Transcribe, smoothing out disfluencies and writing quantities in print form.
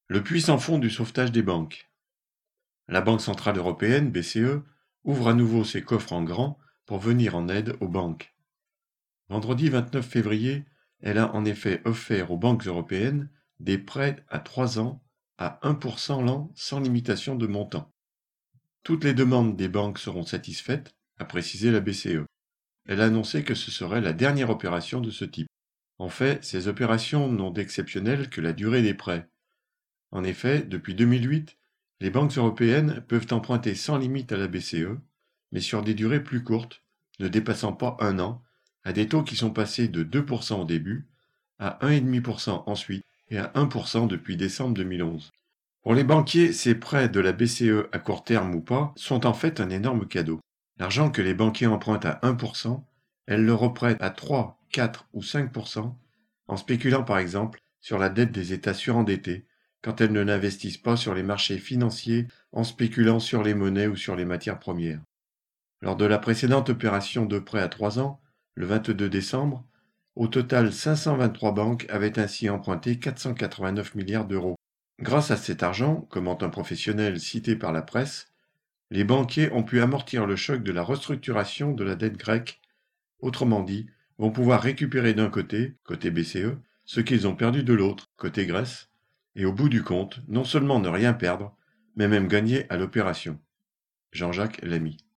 Le puits sans fond du sauvetage des banques. La Banque centrale européenne, BCE, ouvre à nouveau ses coffres en grand pour venir en aide aux banques. Vendredi 29 février, elle a en effet offert aux banques européennes des prêts à 3 ans à 1% l'an sans limitation de montant. Toutes les demandes des banques seront satisfaites, a précisé la BCE. Elle a annoncé que ce serait la dernière opération de ce type. En fait, ces opérations n'ont d'exceptionnel que la durée des prêts. En effet, depuis 2008, les banques européennes peuvent emprunter sans limite à la BCE, mais sur des durées plus courtes, ne dépassant pas un an, à des taux qui sont passés de 2% au début, à 1,5% ensuite et à 1% depuis décembre 2011. Pour les banquiers, ces prêts de la BCE à court terme ou pas sont en fait un énorme cadeau. L'argent que les banquiers empruntent à 1%, elles le reprêtent à 3, 4 ou 5%, en spéculant par exemple sur la dette des États surendettés, quand elles ne n'investissent pas sur les marchés financiers en spéculant sur les monnaies ou sur les matières premières. Lors de la précédente opération de prêt à 3 ans, le 22 décembre, au total 523 banques avaient ainsi emprunté 489 milliards d'euros. Grâce à cet argent, commente un professionnel cité par la presse, les banquiers ont pu amortir le choc de la restructuration de la dette grecque, autrement dit, vont pouvoir récupérer d'un côté BCE, ce qu'ils ont perdu de l'autre, côté Grèce, et au bout du compte, non seulement ne rien perdre, mais même gagner à l'opération. Jean-Jacques Lamy.